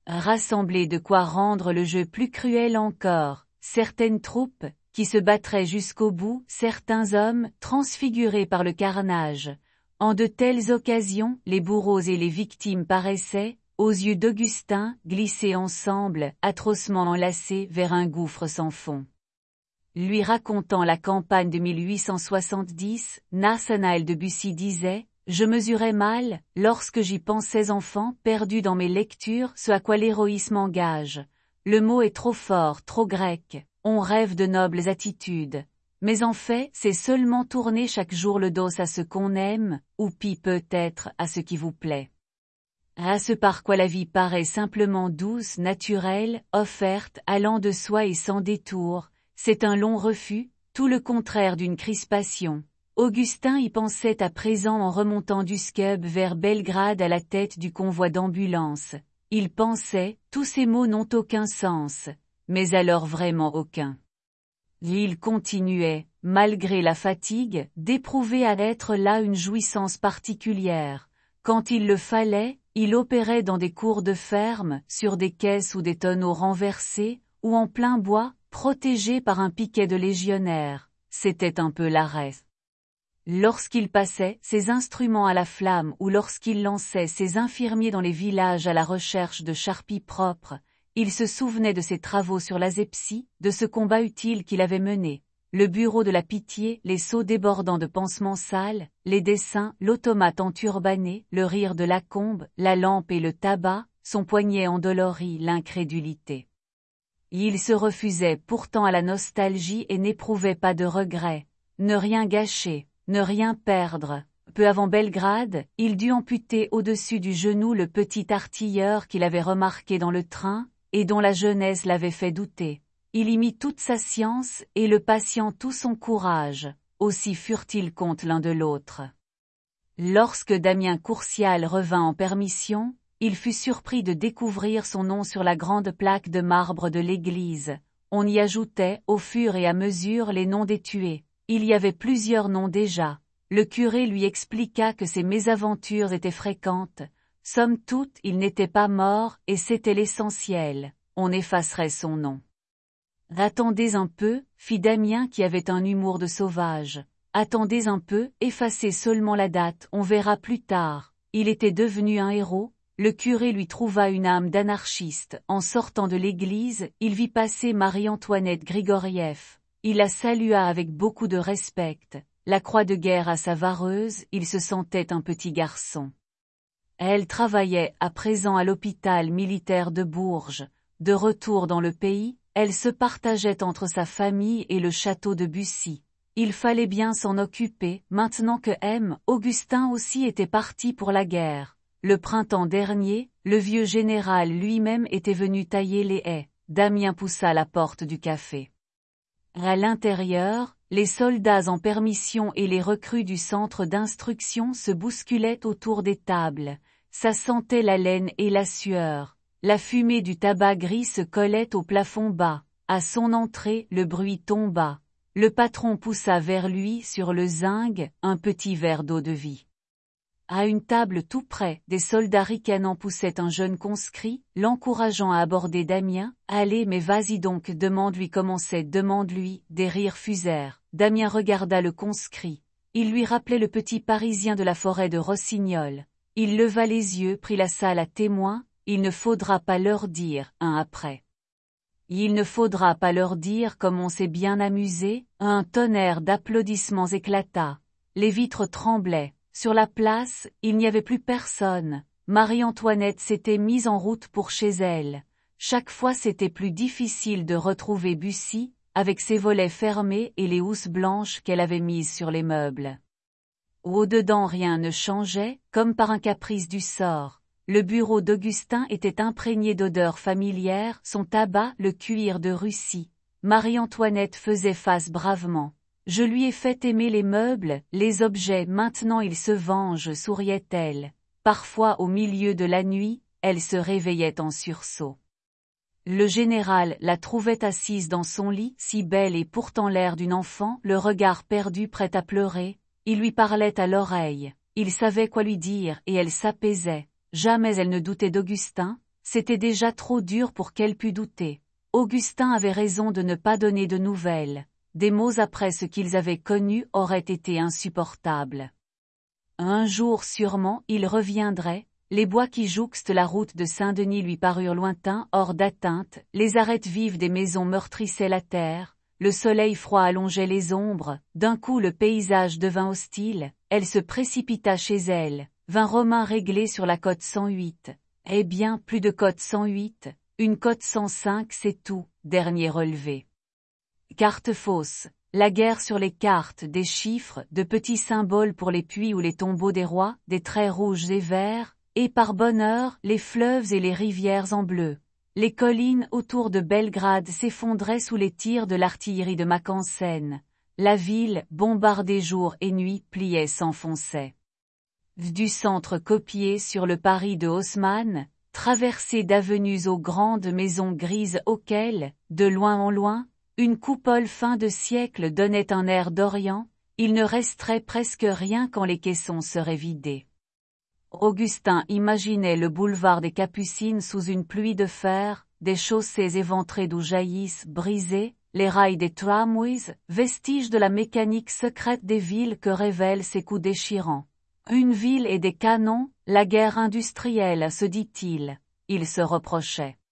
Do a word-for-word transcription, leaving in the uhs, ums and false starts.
Rassembler de quoi rendre le jeu plus cruel encore, certaines troupes, qui se battraient jusqu'au bout, certains hommes, transfigurés par le carnage. En de telles occasions, les bourreaux et les victimes paraissaient, aux yeux d'Augustin, glisser ensemble, atrocement enlacés vers un gouffre sans fond. Lui racontant la campagne de mille huit cent soixante-dix, Nathanaël Debussy disait « Je mesurais mal, lorsque j'y pensais enfant, perdu dans mes lectures, ce à quoi l'héroïsme engage. Le mot est trop fort, trop grec, on rêve de nobles attitudes. Mais en fait, c'est seulement tourner chaque jour le dos à ce qu'on aime, ou pis peut-être à ce qui vous plaît. À ce par quoi la vie paraît simplement douce, naturelle, offerte, allant de soi et sans détour, c'est un long refus, tout le contraire d'une crispation. » Augustin y pensait à présent en remontant du Skub vers Belgrade à la tête du convoi d'ambulance. Il pensait, tous ces mots n'ont aucun sens, mais alors vraiment aucun. Il continuait, malgré la fatigue, d'éprouver à être là une jouissance particulière. Quand il le fallait, il opérait dans des cours de ferme, sur des caisses ou des tonneaux renversés, ou en plein bois, protégé par un piquet de légionnaires. C'était un peu l'arrêt. Lorsqu'il passait ses instruments à la flamme ou lorsqu'il lançait ses infirmiers dans les villages à la recherche de charpies propres, il se souvenait de ses travaux sur l'asepsie, de ce combat utile qu'il avait mené. Le bureau de la pitié, les seaux débordant de pansements sales, les dessins, l'automate enturbané, le rire de Lacombe, la lampe et le tabac, son poignet endolori, l'incrédulité. Il se refusait pourtant à la nostalgie et n'éprouvait pas de regret. Ne rien gâcher. Ne rien perdre. Peu avant Belgrade, il dut amputer au-dessus du genou le petit artilleur qu'il avait remarqué dans le train, et dont la jeunesse l'avait fait douter. Il y mit toute sa science, et le patient tout son courage, aussi furent-ils compte l'un de l'autre. Lorsque Damien Courcial revint en permission, il fut surpris de découvrir son nom sur la grande plaque de marbre de l'église. On y ajoutait, au fur et à mesure, les noms des tués. Il y avait plusieurs noms déjà. Le curé lui expliqua que ces mésaventures étaient fréquentes. Somme toute, il n'était pas mort, et c'était l'essentiel. On effacerait son nom. Attendez un peu, fit Damien qui avait un humour de sauvage. Attendez un peu, effacez seulement la date, on verra plus tard. Il était devenu un héros. Le curé lui trouva une âme d'anarchiste. En sortant de l'église, il vit passer Marie-Antoinette Grigoriev. Il la salua avec beaucoup de respect, la croix de guerre à sa vareuse, il se sentait un petit garçon. Elle travaillait à présent à l'hôpital militaire de Bourges. De retour dans le pays, elle se partageait entre sa famille et le château de Bussy. Il fallait bien s'en occuper, maintenant que M. Augustin aussi était parti pour la guerre. Le printemps dernier, le vieux général lui-même était venu tailler les haies. Damien poussa la porte du café. À l'intérieur, les soldats en permission et les recrues du centre d'instruction se bousculaient autour des tables. Ça sentait la laine et la sueur. La fumée du tabac gris se collait au plafond bas. À son entrée, le bruit tomba. Le patron poussa vers lui sur le zinc un petit verre d'eau-de-vie. À une table tout près, des soldats ricanants poussaient un jeune conscrit, l'encourageant à aborder Damien. « Allez mais vas-y donc, demande-lui comment c'est, demande-lui » Des rires fusèrent. Damien regarda le conscrit. Il lui rappelait le petit Parisien de la forêt de Rossignol. Il leva les yeux, prit la salle à témoin. Il ne faudra pas leur dire, un après. Il ne faudra pas leur dire comme on s'est bien amusé. Un tonnerre d'applaudissements éclata. Les vitres tremblaient. Sur la place, il n'y avait plus personne. Marie-Antoinette s'était mise en route pour chez elle. Chaque fois c'était plus difficile de retrouver Bussy, avec ses volets fermés et les housses blanches qu'elle avait mises sur les meubles. Au-dedans rien ne changeait, comme par un caprice du sort. Le bureau d'Augustin était imprégné d'odeurs familières, son tabac, le cuir de Russie. Marie-Antoinette faisait face bravement. Je lui ai fait aimer les meubles, les objets, maintenant il se venge, souriait-elle. Parfois au milieu de la nuit, elle se réveillait en sursaut. Le général la trouvait assise dans son lit, si belle et pourtant l'air d'une enfant, le regard perdu prêt à pleurer. Il lui parlait à l'oreille. Il savait quoi lui dire et elle s'apaisait. Jamais elle ne doutait d'Augustin. c'était déjà trop dur pour qu'elle pût douter. Augustin avait raison de ne pas donner de nouvelles. Des mots après ce qu'ils avaient connu auraient été insupportables. Un jour sûrement il reviendrait, les bois qui jouxtent la route de Saint-Denis lui parurent lointains, hors d'atteinte, les arêtes vives des maisons meurtrissaient la terre, le soleil froid allongeait les ombres, d'un coup le paysage devint hostile, elle se précipita chez elle, vint Romain régler sur la cote cent huit. Eh bien, plus de cote cent huit, une cote cent cinq c'est tout, dernier relevé. Carte fausse. La guerre sur les cartes, des chiffres, de petits symboles pour les puits ou les tombeaux des rois, des traits rouges et verts, et par bonheur, les fleuves et les rivières en bleu. Les collines autour de Belgrade s'effondraient sous les tirs de l'artillerie de Mackensen. La ville, bombardée jour et nuit, pliait s'enfonçait. Du centre copié sur le Paris de Haussmann, traversé d'avenues aux grandes maisons grises auxquelles, de loin en loin, une coupole fin de siècle donnait un air d'Orient, il ne resterait presque rien quand les caissons seraient vidés. Augustin imaginait le boulevard des Capucines sous une pluie de fer, des chaussées éventrées d'où jaillissent, brisées, les rails des tramways, vestiges de la mécanique secrète des villes que révèlent ces coups déchirants. Une ville et des canons, la guerre industrielle, se dit-il. Il se reprochait.